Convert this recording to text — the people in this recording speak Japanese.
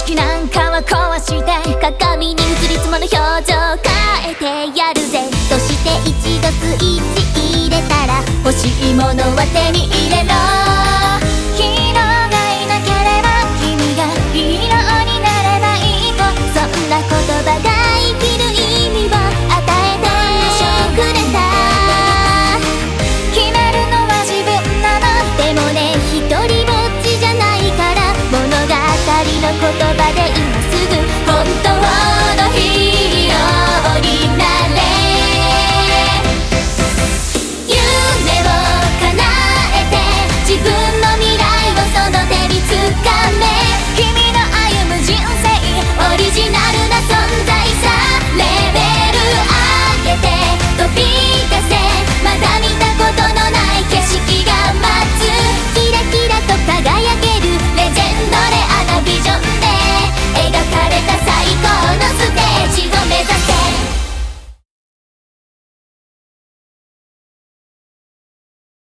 識なんかは壊して鏡に映り妻の表情変えてやるぜ。そして一度スイッチ入れたら欲しいものは手に入れ